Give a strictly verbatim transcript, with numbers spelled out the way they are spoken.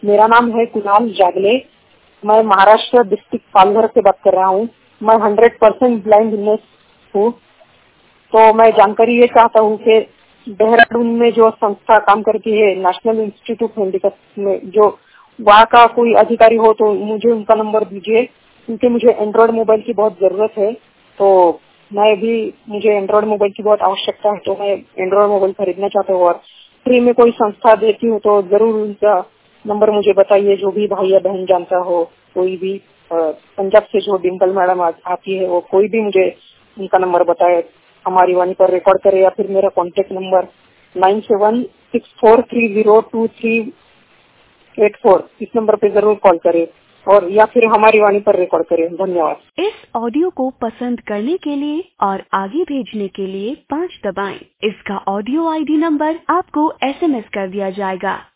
मेरा नाम है कुणाल जागले। मैं महाराष्ट्र डिस्ट्रिक्ट पालघर से बात कर रहा हूँ। मैं हंड्रेड परसेंट ब्लाइंडनेस हूँ। तो मैं जानकारी ये चाहता हूँ कि देहरादून में जो संस्था काम करती है नेशनल इंस्टीट्यूट हैंडीकैप में, जो वहाँ का कोई अधिकारी हो तो मुझे उनका नंबर दीजिए, क्योंकि मुझे एंड्रॉयड मोबाइल की बहुत जरूरत है। तो मैं भी मुझे एंड्रॉयड मोबाइल की बहुत आवश्यकता है, तो मैं एंड्रॉयड मोबाइल खरीदना चाहता हूँ और फ्री में कोई संस्था देती हूँ, तो जरूर उनका नंबर मुझे बताइए। जो भी भाई या बहन जानता हो, कोई भी पंजाब से जो डिम्पल मैडम आती है, वो कोई भी मुझे उनका नंबर बताए, हमारी वाणी पर रिकॉर्ड करे, या फिर मेरा contact number nine seven six four three zero two three eight four, इस नंबर पे जरूर कॉल करे और या फिर हमारी वाणी पर रिकॉर्ड करे। धन्यवाद। इस ऑडियो को पसंद करने के लिए और आगे भेजने के लिए पाँच दबाएं। इसका ऑडियो आईडी नंबर आपको एसएमएस कर दिया जाएगा।